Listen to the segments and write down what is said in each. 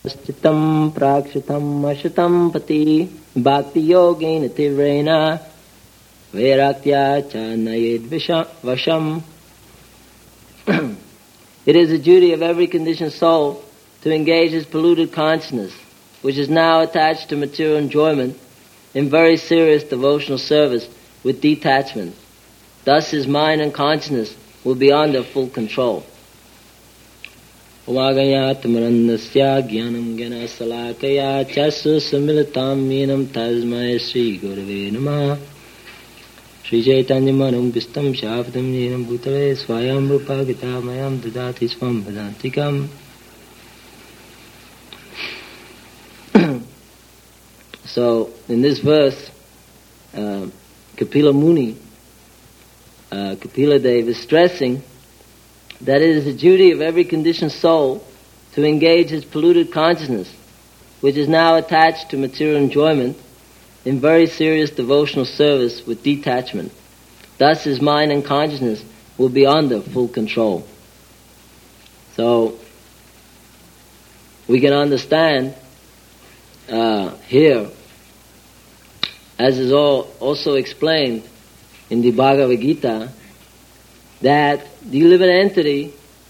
Chitam prakshitam ashitam pati bhakti yogena tivrena vairaktya cha nayed vasham. It is the duty of every conditioned soul to engage his polluted consciousness, which is now attached to material enjoyment, in very serious devotional service with detachment. Thus his mind and consciousness will be under full control. Vagayat marandasya jnanam gana salakaya chasu samilitam yenam tasmai Sri Gurave Namah. Sri Chaitanya Manam Pistam Shafdam Yenam Bhutale Swayam Rupa Gita Mayam Dadati Swam Vedantikam. So, in this verse, Kapila Muni, Kapila Dev is stressing that it is the duty of every conditioned soul to engage his polluted consciousness, which is now attached to material enjoyment, in very serious devotional service with detachment. Thus his mind and consciousness will be under full control. So, we can understand here, as is also explained in the Bhagavad Gita, that the living entity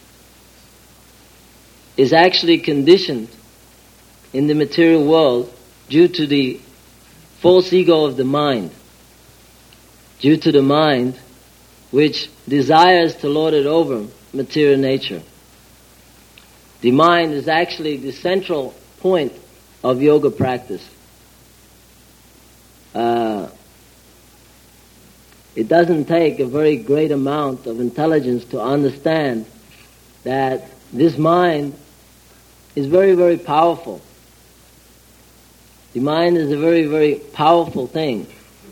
is actually conditioned in the material world due to the false ego of the mind, due to the mind which desires to lord it over material nature. The mind is actually the central point of yoga practice. It doesn't take a very great amount of intelligence to understand that this mind is very, very powerful. The mind is a very, very powerful thing.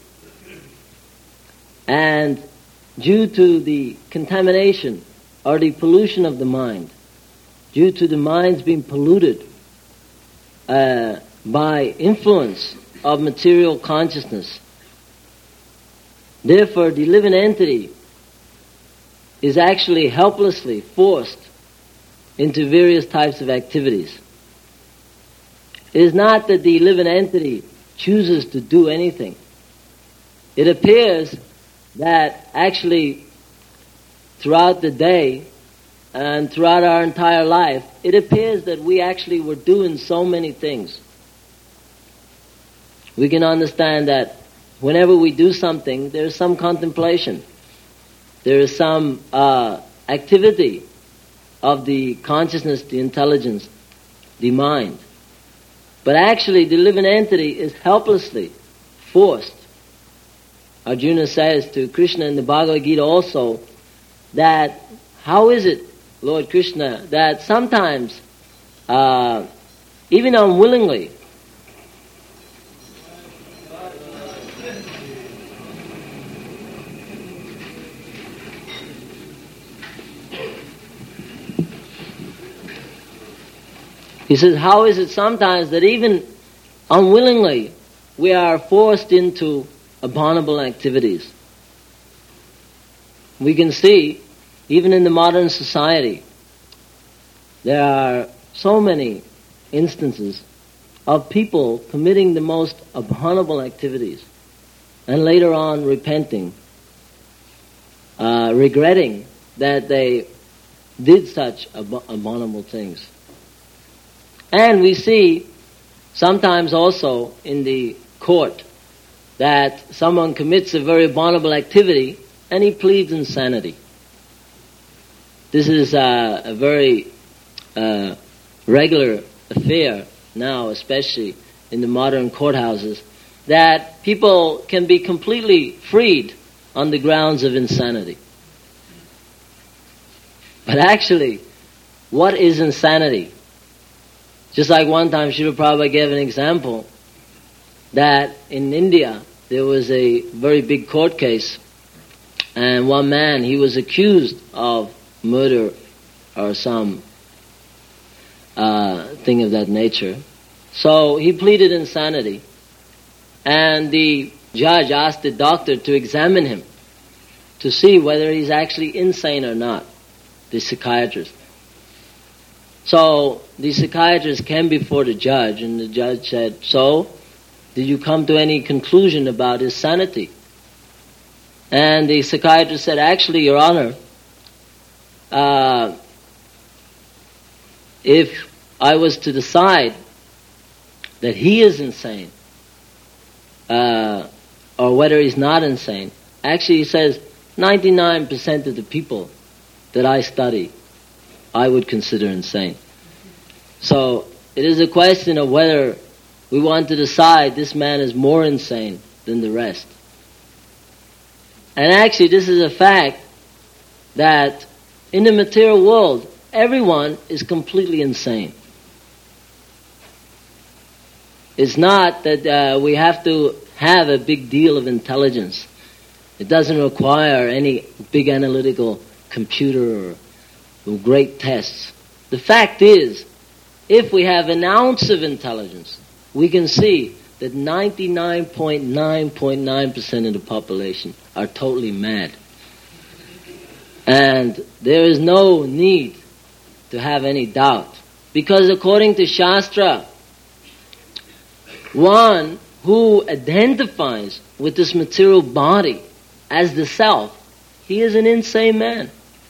And due to the contamination or the pollution of the mind, due to the mind's being polluted by influence of material consciousness, therefore the living entity is actually helplessly forced into various types of activities. It is not that the living entity chooses to do anything. It appears that actually throughout the day and throughout our entire life, it appears that we actually were doing so many things. We can understand that whenever we do something, there is some contemplation. There is some activity of the consciousness, the intelligence, the mind. But actually, the living entity is helplessly forced. Arjuna says to Krishna in the Bhagavad Gita also that, how is it, Lord Krishna, that sometimes, even unwillingly, he says, how is it sometimes that even unwillingly we are forced into abominable activities? We can see, even in the modern society, there are so many instances of people committing the most abominable activities and later on repenting, regretting that they did such abominable things. And we see sometimes also in the court that someone commits a very abominable activity and he pleads insanity. This is a very regular affair now, especially in the modern courthouses, that people can be completely freed on the grounds of insanity. But actually, what is insanity? Just like one time Srila Prabhupada gave an example that in India there was a very big court case, and one man, he was accused of murder or some thing of that nature. So he pleaded insanity, and the judge asked the doctor to examine him to see whether he's actually insane or not, the psychiatrist. So the psychiatrist came before the judge, and the judge said, "So, did you come to any conclusion about his sanity?" And the psychiatrist said, "Actually, Your Honor, if I was to decide that he is insane, or whether he's not insane, actually he says 99% of the people that I study, I would consider insane." So it is a question of whether we want to decide this man is more insane than the rest. And actually this is a fact that in the material world, everyone is completely insane. It's not that we have to have a big deal of intelligence. It doesn't require any big analytical computer or great tests. The fact is, if we have an ounce of intelligence, we can see that 99.9% of the population are totally mad. And there is no need to have any doubt. Because according to Shastra, one who identifies with this material body as the self, he is an insane man.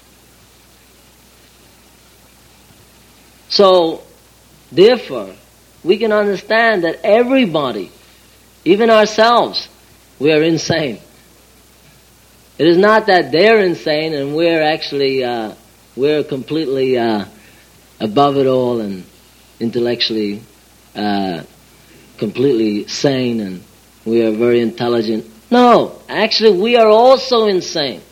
So, therefore, we can understand that everybody, even ourselves, we are insane. It is not that they're insane and we're actually, we're completely above it all and intellectually completely sane and we are very intelligent. No, actually we are also insane.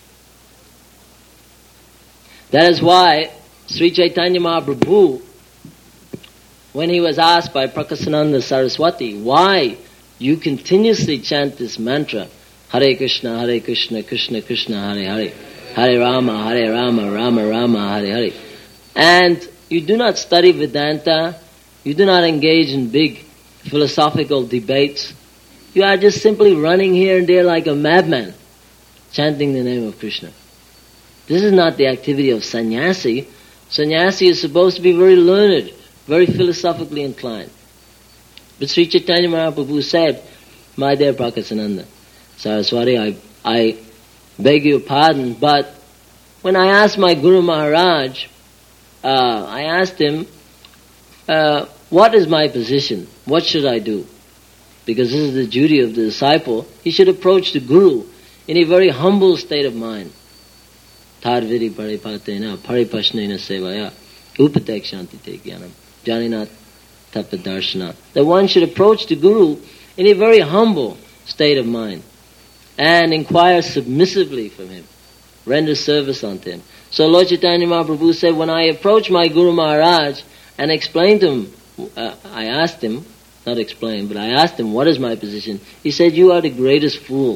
That is why Sri Chaitanya Mahaprabhu, when he was asked by Prakasananda Saraswati, why you continuously chant this mantra, Hare Krishna, Krishna Krishna, Hare Hare, Hare Rama, Rama Rama, Hare Hare. And you do not study Vedanta, you do not engage in big philosophical debates. You are just simply running here and there like a madman, chanting the name of Krishna. This is not the activity of sannyasi. Sannyasi is supposed to be very learned, very philosophically inclined. But Sri Chaitanya Mahaprabhu said, my dear Prakasananda Saraswati, I beg your pardon, but when I asked my Guru Maharaj, I asked him, what is my position? What should I do? Because this is the duty of the disciple. He should approach the Guru in a very humble state of mind. Tharviri paripatena paripashnena sevaya upatekshanti te jnanam janinat tapadarshana. That one should approach the Guru in a very humble state of mind and inquire submissively from him, render service unto him. So Lord Chaitanya Mahaprabhu said, when I approached my Guru Maharaj and explained to him, I asked him, not explained, but I asked him, what is my position? He said, you are the greatest fool.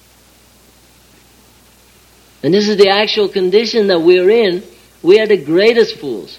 And this is the actual condition that we're in. We are the greatest fools.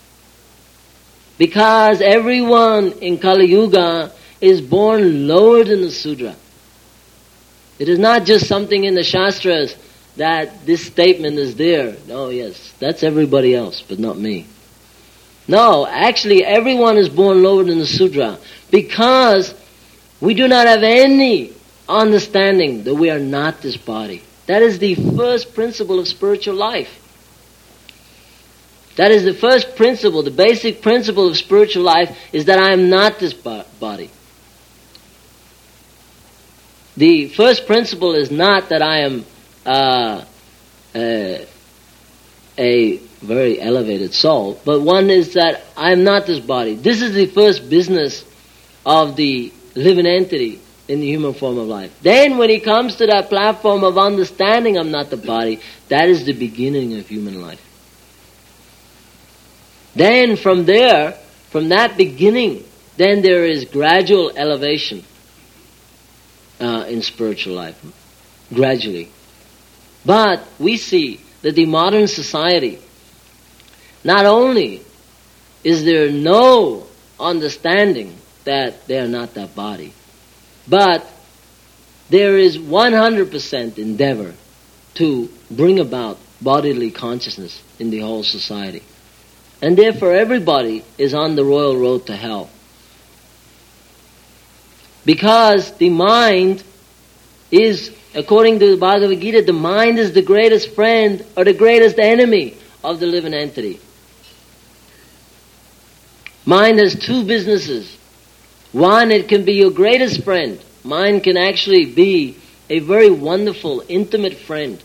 Because everyone in Kali Yuga is born lower than the Sudra. It is not just something in the Shastras that this statement is there. Oh yes, that's everybody else, but not me. No, actually everyone is born lower than the Sudra because we do not have any understanding that we are not this body. That is the first principle of spiritual life. That is the first principle, the basic principle of spiritual life is that I am not this body. The first principle is not that I am a very elevated soul, but one is that I am not this body. This is the first business of the living entity in the human form of life. Then when he comes to that platform of understanding I'm not the body, that is the beginning of human life. Then from there, from that beginning, then there is gradual elevation in spiritual life. Gradually. But we see that the modern society, not only is there no understanding that they are not that body, but there is 100% endeavor to bring about bodily consciousness in the whole society. And therefore everybody is on the royal road to hell. Because the mind is, according to the Bhagavad Gita, the mind is the greatest friend or the greatest enemy of the living entity. Mind has two businesses. One, it can be your greatest friend. Mind can actually be a very wonderful, intimate friend,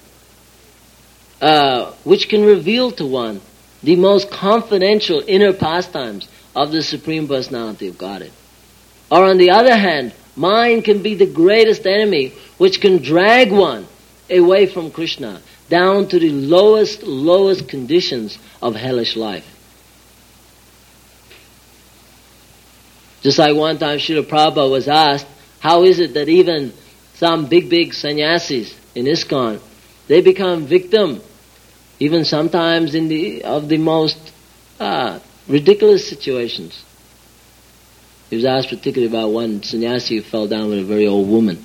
which can reveal to one the most confidential inner pastimes of the Supreme Personality of Godhead. Or on the other hand, mind can be the greatest enemy, which can drag one away from Krishna, down to the lowest conditions of hellish life. Just like one time Srila Prabhupada was asked, how is it that even some big sannyasis in ISKCON, they become victim, even sometimes of the most ridiculous situations. He was asked particularly about one sannyasi who fell down with a very old woman.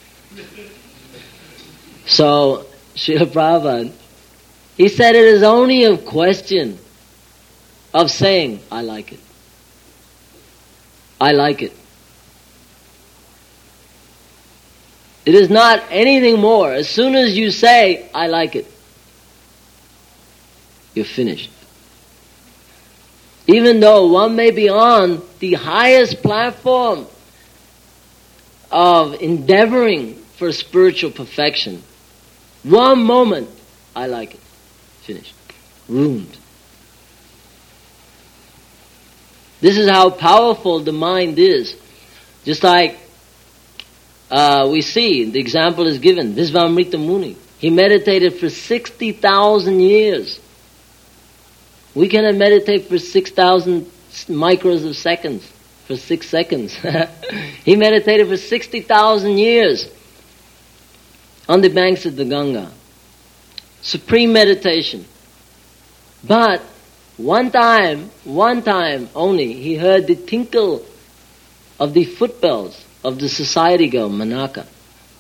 So, Srila Prabhupada, he said it is only a question of saying, I like it. I like it. It is not anything more. As soon as you say, I like it, you're finished. Even though one may be on the highest platform of endeavoring for spiritual perfection, one moment, I like it, finished, ruined. This is how powerful the mind is. Just like we see, the example is given, Visvamrita Muni. He meditated for 60,000 years. We cannot meditate for 6,000 micros of seconds, for 6 seconds. He meditated for 60,000 years on the banks of the Ganga. Supreme meditation. But one time only, he heard the tinkle of the footbells of the society girl, Manaka.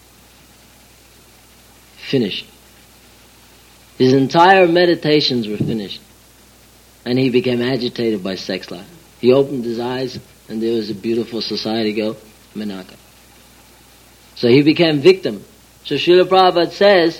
Finished. His entire meditations were finished. And he became agitated by sex life. He opened his eyes and there was a beautiful society girl, Manaka. So he became victim. So Srila Prabhupada says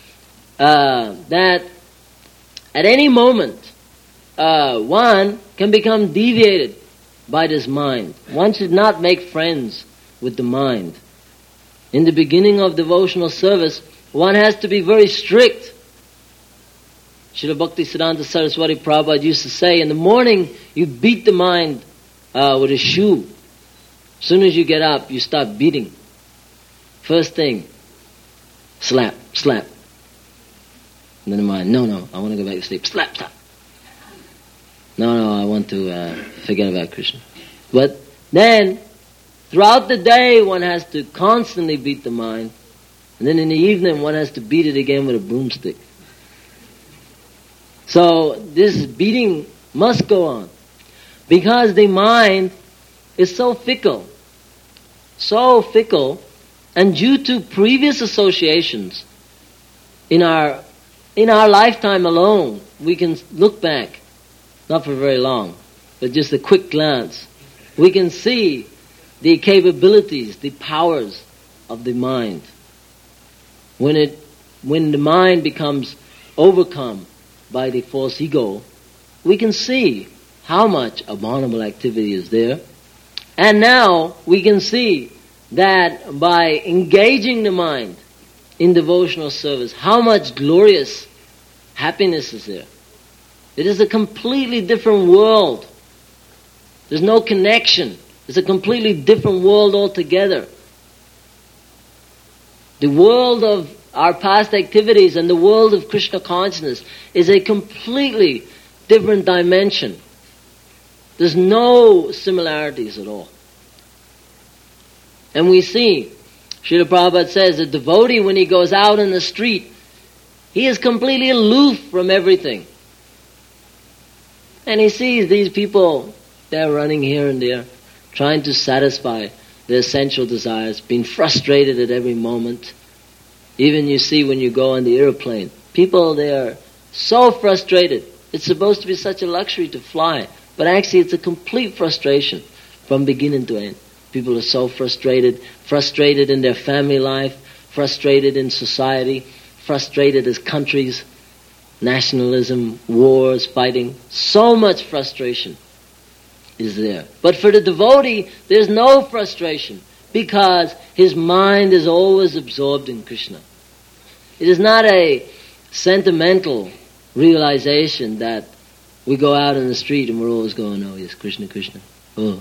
that at any moment, one can become deviated by this mind. One should not make friends with the mind. In the beginning of devotional service, one has to be very strict. Srila Bhakti Siddhanta Saraswati Prabhupada used to say, in the morning you beat the mind with a shoe. As soon as you get up, you start beating. First thing, slap. And then the mind, no, I want to go back to sleep. Slap. No, I want to forget about Krishna. But then, throughout the day, one has to constantly beat the mind. And then in the evening, one has to beat it again with a broomstick. So this beating must go on. Because the mind is so fickle, and due to previous associations, in our lifetime alone, we can look back, not for very long, but just a quick glance, we can see the capabilities, the powers of the mind. When the mind becomes overcome by the false ego, we can see how much abominable activity is there. And now we can see that by engaging the mind in devotional service, how much glorious happiness is there. It is a completely different world. There's no connection. It's a completely different world altogether. The world of our past activities and the world of Krishna consciousness is a completely different dimension. There's no similarities at all. And we see, Srila Prabhupada says, a devotee, when he goes out in the street, he is completely aloof from everything. And he sees these people, they're running here and there, trying to satisfy their sensual desires, being frustrated at every moment. Even you see when you go on the airplane, people, they are so frustrated It's supposed to be such a luxury to fly. But actually it's a complete frustration from beginning to end. People are so frustrated in their family life, frustrated in society, frustrated as countries, nationalism, wars, fighting. So much frustration is there. But for the devotee, there's no frustration because his mind is always absorbed in Krishna. It is not a sentimental realization that we go out in the street and we're always going, oh yes, Krishna, Krishna, oh.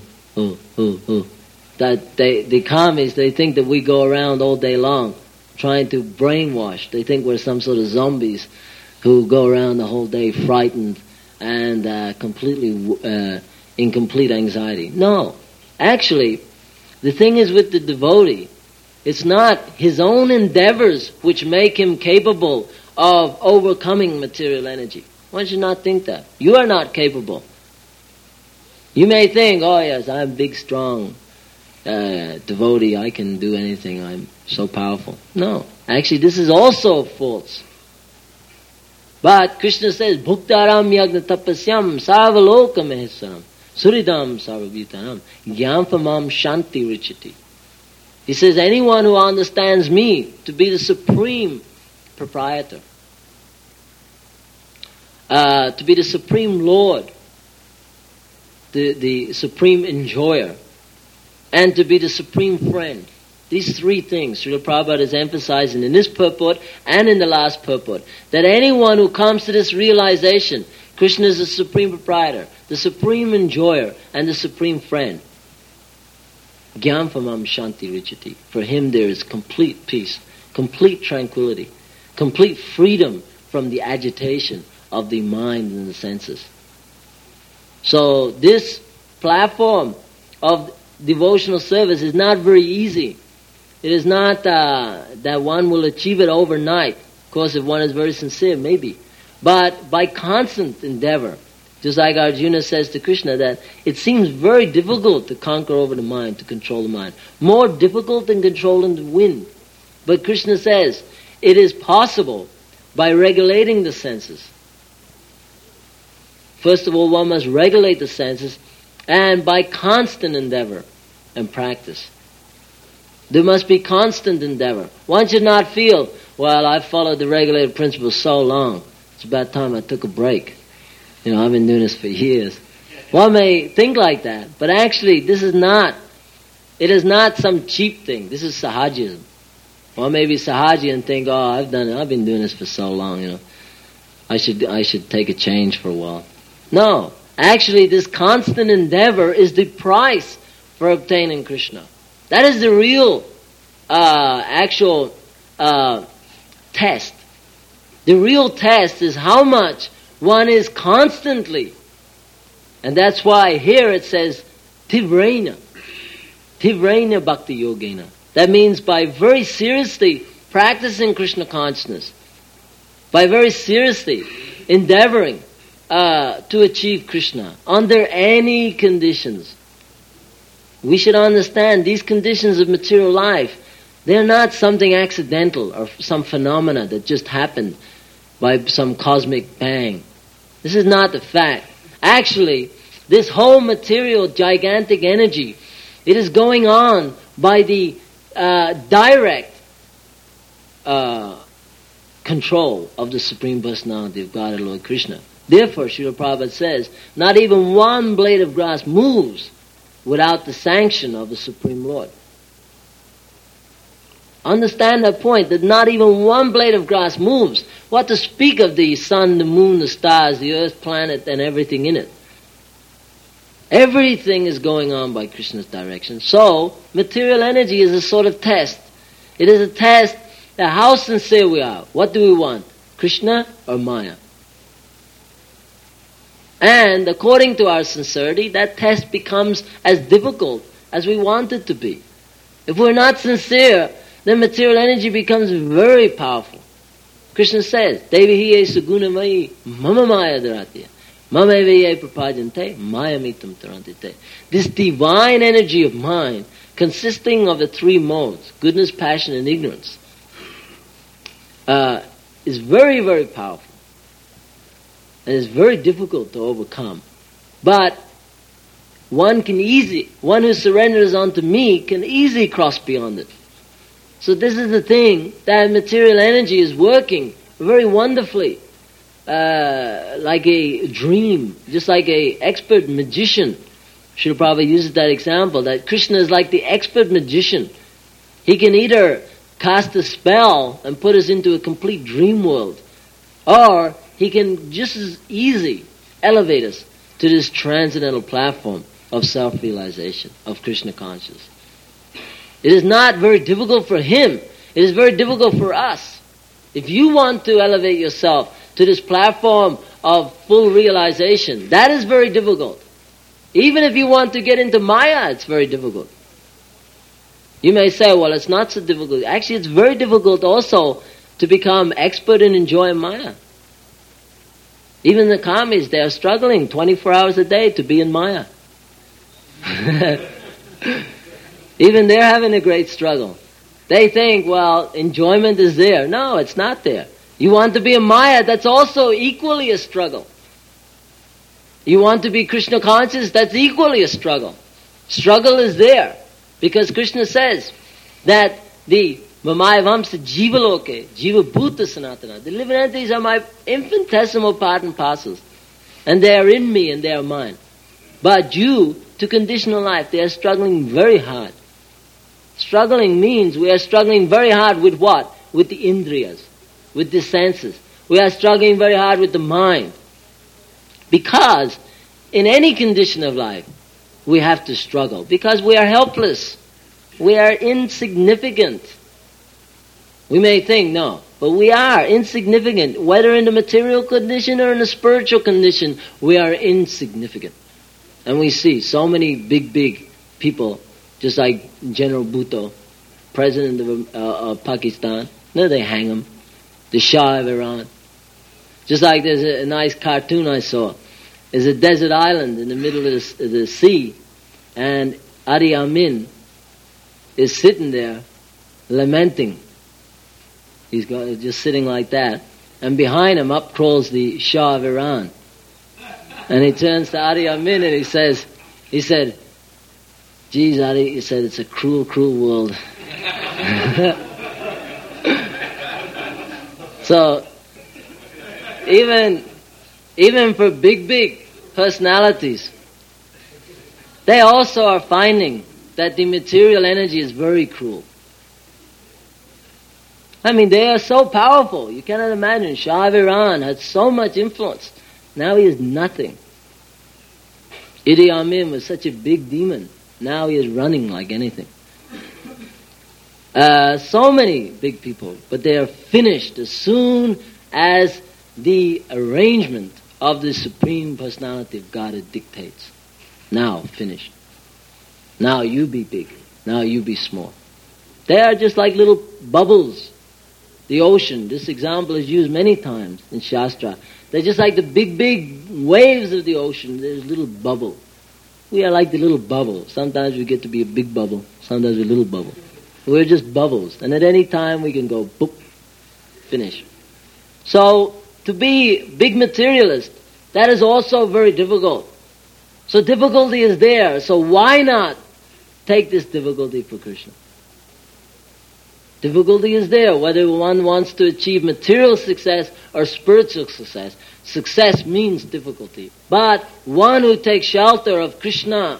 That the commies, they think that we go around all day long trying to brainwash. They think we're some sort of zombies who go around the whole day frightened and completely in complete anxiety. No. Actually, the thing is with the devotee, it's not his own endeavors which make him capable of overcoming material energy. One should not think that. You are not capable. You may think, oh yes, I'm big, strong devotee, I can do anything, I'm so powerful. No, actually this is also false. But Krishna says, Bhuktaram yagna tapasyam savaloka maheswaram suridam sarvabhutanam gyamfamam shanti richati. He says, anyone who understands me to be the supreme proprietor, to be the supreme Lord, the supreme enjoyer, and to be the supreme friend. These three things Srila Prabhupada is emphasizing in this purport and in the last purport. That anyone who comes to this realization, Krishna is the supreme proprietor, the supreme enjoyer, and the supreme friend. Gyamfamam shanti richati. For him there is complete peace, complete tranquility, complete freedom from the agitation of the mind and the senses. So this platform of devotional service is not very easy. It is not that one will achieve it overnight. Of course, if one is very sincere, maybe. But by constant endeavor, just like Arjuna says to Krishna, that it seems very difficult to conquer over the mind, to control the mind. More difficult than controlling the wind. But Krishna says, it is possible by regulating the senses. First of all, one must regulate the senses, and by constant endeavor and practice. There must be constant endeavor. One should not feel, well, I've followed the regulated principles so long, it's about time I took a break. You know, I've been doing this for years. One may think like that, but actually it is not some cheap thing. This is sahajism. One may be sahaji and think, oh, I've been doing this for so long, you know. I should take a change for a while. No, actually this constant endeavor is the price for obtaining Krishna. That is the real actual test. The real test is how much one is constantly, and that's why here it says tivrena bhakti yogena. That means by very seriously practicing Krishna consciousness, by very seriously endeavoring to achieve Krishna under any conditions. We should understand these conditions of material life, they're not something accidental or some phenomena that just happened by some cosmic bang. This is not the fact. Actually, this whole material gigantic energy, it is going on by the direct control of the Supreme Personality of God, Lord Krishna. Therefore, Srila Prabhupada says, not even one blade of grass moves without the sanction of the Supreme Lord. Understand that point, that not even one blade of grass moves. What to speak of the sun, the moon, the stars, the earth, planet, and everything in it. Everything is going on by Krishna's direction. So, material energy is a sort of test. It is a test that how sincere we are. What do we want? Krishna or Maya? And according to our sincerity, that test becomes as difficult as we want it to be. If we're not sincere, then material energy becomes very powerful. Krishna says, Devihiye sugunamayi mama maya dharatya mama evaye prapajante maya mitam tarantite. This divine energy of mind, consisting of the three modes, goodness, passion, and ignorance, is very, very powerful. And it's very difficult to overcome. But one who surrenders unto me can easily cross beyond it. So this is the thing, that material energy is working very wonderfully, like a dream, just like a expert magician. Srila Prabhupada uses that example, that Krishna is like the expert magician. He can either cast a spell and put us into a complete dream world, or he can just as easy elevate us to this transcendental platform of self-realization, of Krishna consciousness. It is not very difficult for him. It is very difficult for us. If you want to elevate yourself to this platform of full realization, that is very difficult. Even if you want to get into Maya, it's very difficult. You may say, well, it's not so difficult. Actually, it's very difficult also to become expert in enjoying Maya. Even the Kamis, they are struggling 24 hours a day to be in Maya. Even they're having a great struggle. They think, well, enjoyment is there. No, it's not there. You want to be in Maya, that's also equally a struggle. You want to be Krishna conscious, that's equally a struggle. Struggle is there. Because Krishna says that the Mamaya Vamsa Jivaloke, Jiva Bhuta Sanatana, the living entities are my infinitesimal part and parcels. And they are in me and they are mine. But due to conditional life, they are struggling very hard. Struggling means we are struggling very hard with what? With the indriyas, with the senses. We are struggling very hard with the mind. Because in any condition of life, we have to struggle. Because we are helpless. We are insignificant. We may think, no, but we are insignificant. Whether in the material condition or in the spiritual condition, we are insignificant. And we see so many big people, just like General Bhutto, President of Pakistan. No, they hang him. The Shah of Iran. Just like there's a nice cartoon I saw. There's a desert island in the middle of the sea, and Ari Amin is sitting there lamenting. He's just sitting like that, and behind him up crawls the Shah of Iran. And he turns to Ari Amin and he said, geez, Ari, he said, it's a cruel, cruel world. So, even for big personalities, they also are finding that the material energy is very cruel. I mean, they are so powerful. You cannot imagine. Shah of Iran had so much influence. Now he is nothing. Idi Amin was such a big demon. Now he is running like anything. So many big people, but they are finished as soon as the arrangement of the Supreme Personality of Godhead dictates. Now, finished. Now you be big. Now you be small. They are just like little bubbles. The ocean, this example is used many times in Shastra. They're just like the big waves of the ocean. There's a little bubble. We are like the little bubble. Sometimes we get to be a big bubble. Sometimes we're a little bubble. We're just bubbles. And at any time we can go, boop, finish. So, to be big materialist, that is also very difficult. So difficulty is there. So why not take this difficulty for Krishna? Difficulty is there, whether one wants to achieve material success or spiritual success. Success means difficulty. But one who takes shelter of Krishna,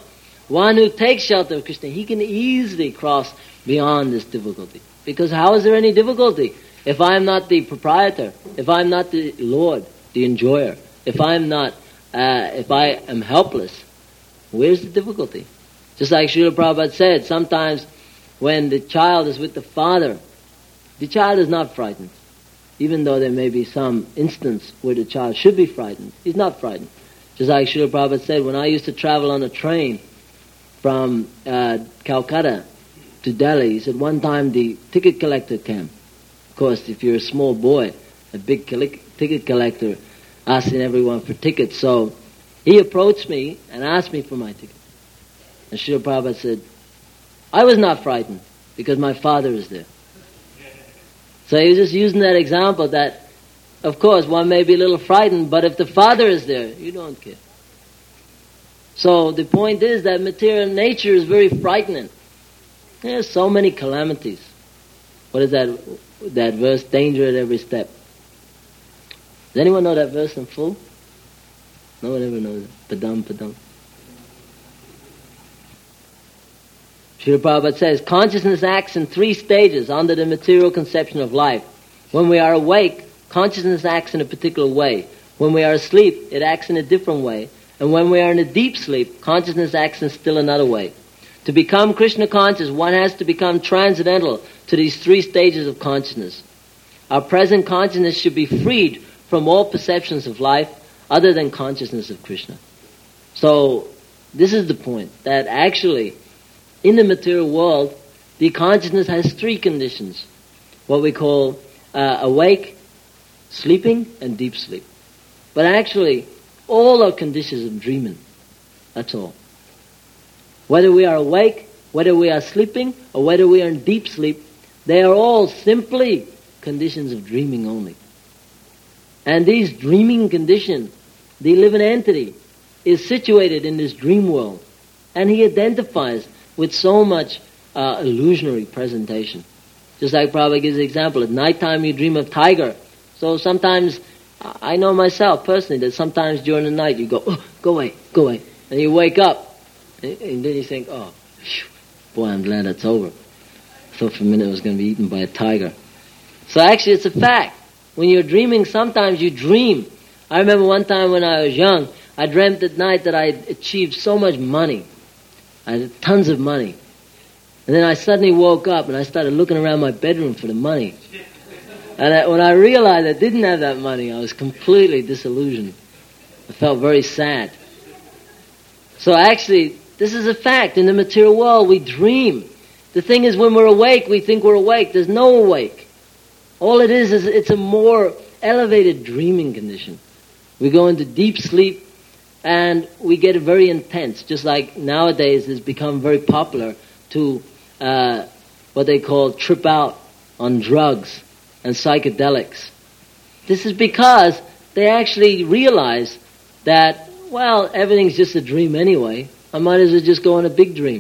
he can easily cross beyond this difficulty. Because how is there any difficulty? If I am not the proprietor, if I am not the Lord, the enjoyer, if I am helpless, where's the difficulty? Just like Srila Prabhupada said, sometimes when the child is with the father, the child is not frightened. Even though there may be some instance where the child should be frightened, he's not frightened. Just like Srila Prabhupada said, when I used to travel on a train from Calcutta to Delhi, he said one time the ticket collector came. Of course, if you're a small boy, a big ticket collector asking everyone for tickets. So he approached me and asked me for my ticket. And Srila Prabhupada said, I was not frightened because my father is there. So he was just using that example that of course, one may be a little frightened, but if the Father is there, you don't care. So the point is that material nature is very frightening. There's so many calamities. What is that verse? Danger at every step. Does anyone know that verse in full? No one ever knows it. Padam, padam. Srila Prabhupada says, consciousness acts in 3 stages under the material conception of life. When we are awake, consciousness acts in a particular way. When we are asleep, it acts in a different way. And when we are in a deep sleep, consciousness acts in still another way. To become Krishna conscious, one has to become transcendental to these 3 stages of consciousness. Our present consciousness should be freed from all perceptions of life other than consciousness of Krishna. So, this is the point, that actually, in the material world, the consciousness has 3 conditions. What we call awake, sleeping, and deep sleep. But actually, all are conditions of dreaming. That's all. Whether we are awake, whether we are sleeping, or whether we are in deep sleep, they are all simply conditions of dreaming only. And these dreaming conditions, the living entity, is situated in this dream world. And he identifies with so much illusionary presentation. Just like Prabhupada gives an example, at nighttime you dream of tiger. So sometimes, I know myself personally, that sometimes during the night you go, oh, go away. And you wake up, and then you think, oh, phew, boy, I'm glad that's over. I thought for a minute I was going to be eaten by a tiger. So actually it's a fact. When you're dreaming, sometimes you dream. I remember one time when I was young, I dreamt at night that I had achieved so much money. I had tons of money. And then I suddenly woke up and I started looking around my bedroom for the money. And when I realized I didn't have that money, I was completely disillusioned. I felt very sad. So actually, this is a fact. In the material world, we dream. The thing is, when we're awake, we think we're awake. There's no awake. All it is it's a more elevated dreaming condition. We go into deep sleep and we get very intense. Just like nowadays it's become very popular to what they call trip out on drugs and psychedelics. This is because they actually realize that, well, everything's just a dream anyway. I might as well just go on a big dream.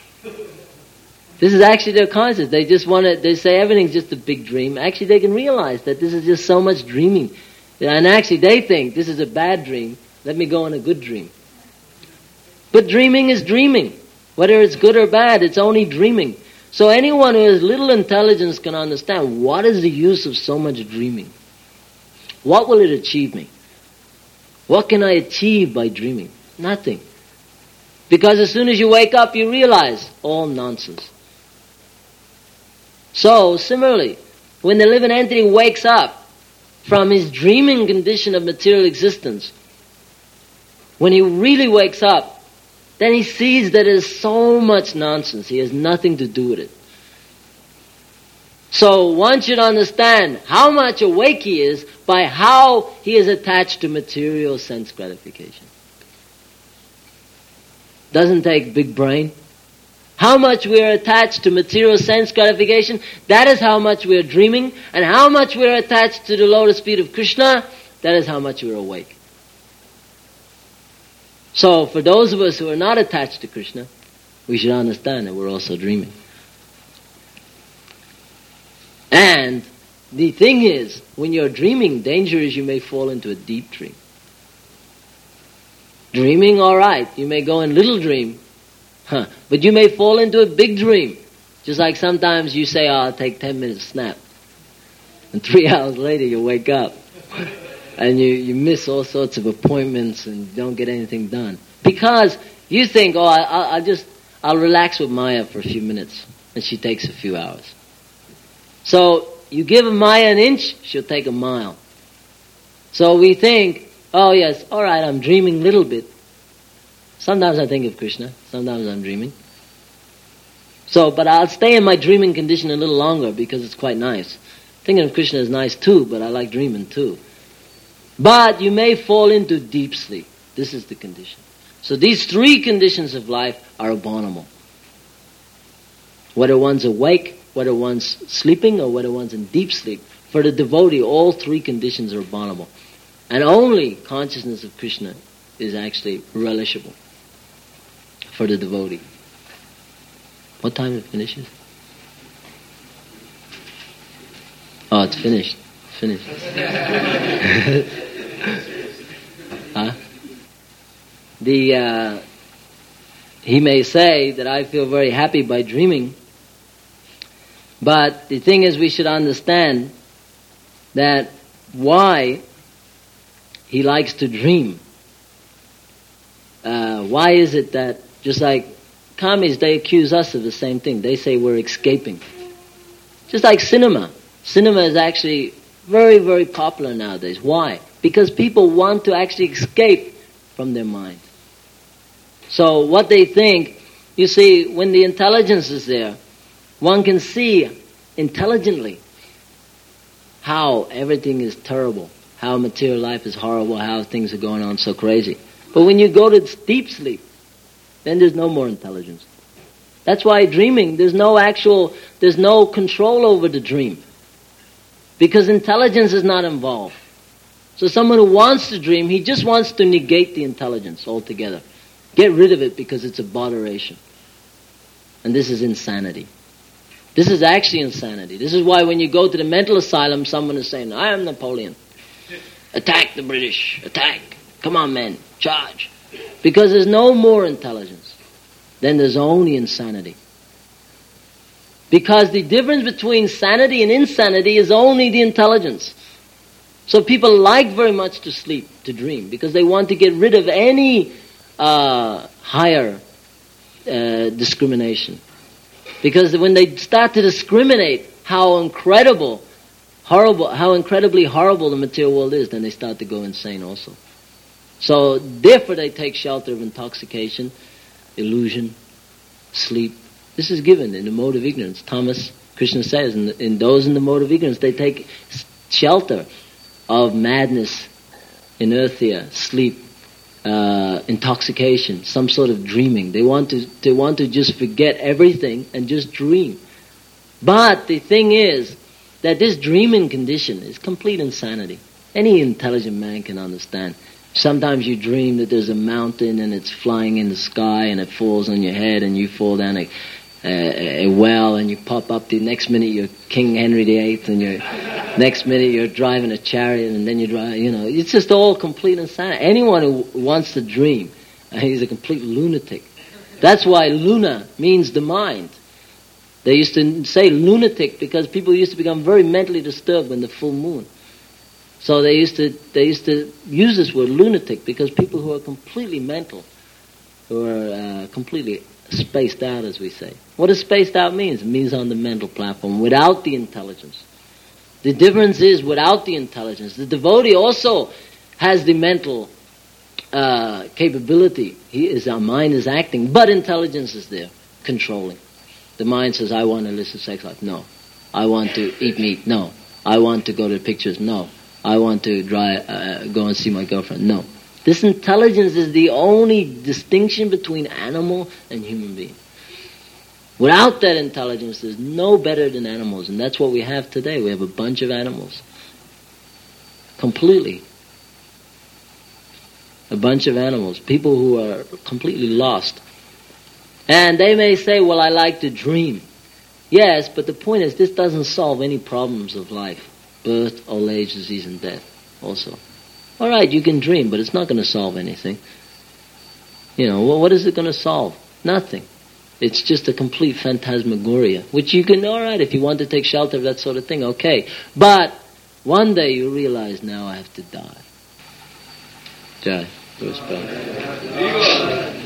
This is actually their concept. They just they say everything's just a big dream. Actually, they can realize that this is just so much dreaming. And actually, they think this is a bad dream. Let me go on a good dream. But dreaming is dreaming. Whether it's good or bad, it's only dreaming. So anyone who has little intelligence can understand what is the use of so much dreaming. What will it achieve me? What can I achieve by dreaming? Nothing. Because as soon as you wake up, you realize all nonsense. So, similarly, when the living entity wakes up from his dreaming condition of material existence, when he really wakes up, then he sees that there's so much nonsense. He has nothing to do with it. So one should understand how much awake he is by how he is attached to material sense gratification. Doesn't take big brain. How much we are attached to material sense gratification, that is how much we are dreaming. And how much we are attached to the lotus feet of Krishna, that is how much we are awake. So for those of us who are not attached to Krishna, we should understand that we're also dreaming. And the thing is, when you're dreaming, danger is you may fall into a deep dream. Dreaming, all right, you may go in little dream, but you may fall into a big dream. Just like sometimes you say, oh, I'll take 10 minutes nap. And 3 hours later you wake up. And you miss all sorts of appointments and don't get anything done. Because you think, oh, I'll relax with Maya for a few minutes. And she takes a few hours. So you give Maya an inch, she'll take a mile. So we think, oh yes, all right, I'm dreaming a little bit. Sometimes I think of Krishna, sometimes I'm dreaming. So, but I'll stay in my dreaming condition a little longer because it's quite nice. Thinking of Krishna is nice too, but I like dreaming too. But you may fall into deep sleep. This is the condition. So these 3 conditions of life are abominable. Whether one's awake, whether one's sleeping, or whether one's in deep sleep. For the devotee, all three conditions are abominable. And only consciousness of Krishna is actually relishable for the devotee. What time it finishes? Oh, it's finished. Finished. Huh? He may say that I feel very happy by dreaming, but the thing is we should understand that why he likes to dream. Why is it that, just like commies, they accuse us of the same thing. They say we're escaping. Just like cinema. Cinema is actually very, very popular nowadays. Why? Because people want to actually escape from their mind. So what they think, you see, when the intelligence is there, one can see intelligently how everything is terrible, how material life is horrible, how things are going on so crazy. But when you go to deep sleep, then there's no more intelligence. That's why dreaming, there's no control over the dream. Because intelligence is not involved. So someone who wants to dream, he just wants to negate the intelligence altogether. Get rid of it because it's a botheration. And this is insanity. This is actually insanity. This is why when you go to the mental asylum, someone is saying, I am Napoleon. Attack the British. Attack. Come on, men. Charge. Because there's no more intelligence. Then there's only insanity. Because the difference between sanity and insanity is only the intelligence. So people like very much to sleep, to dream, because they want to get rid of any higher discrimination. Because when they start to discriminate how incredibly horrible the material world is, then they start to go insane also. So therefore they take shelter of intoxication, illusion, sleep. This is given in the mode of ignorance. Thomas, Krishna says, in those in the mode of ignorance, they take shelter of madness, inertia, sleep, intoxication, some sort of dreaming. They want to just forget everything and just dream. But the thing is that this dreaming condition is complete insanity. Any intelligent man can understand. Sometimes you dream that there's a mountain and it's flying in the sky and it falls on your head and you fall down a well and you pop up. The next minute you're King Henry VIII and next minute you're driving a chariot and then you drive, it's just all complete insanity. Anyone who wants to dream, he's a complete lunatic. That's why Luna means the mind. They used to say lunatic because people used to become very mentally disturbed when the full moon. So they used to use this word lunatic because people who are completely mental, who are completely spaced out, as we say. What does spaced out mean? It means on the mental platform, without the intelligence. The difference is without the intelligence. The devotee also has the mental capability. Our mind is acting, but intelligence is there, controlling. The mind says, I want to illicit sex life. No. I want to eat meat. No. I want to go to pictures. No. I want to go and see my girlfriend. No. This intelligence is the only distinction between animal and human being. Without that intelligence, there's no better than animals. And that's what we have today. We have a bunch of animals. Completely. A bunch of animals. People who are completely lost. And they may say, well, I like to dream. Yes, but the point is, this doesn't solve any problems of life. Birth, old age, disease, and death also. All right, you can dream, but it's not going to solve anything. What is it going to solve? Nothing. It's just a complete phantasmagoria, which you can, all right, if you want to take shelter of that sort of thing, okay. But one day you realize, now I have to die. Jai.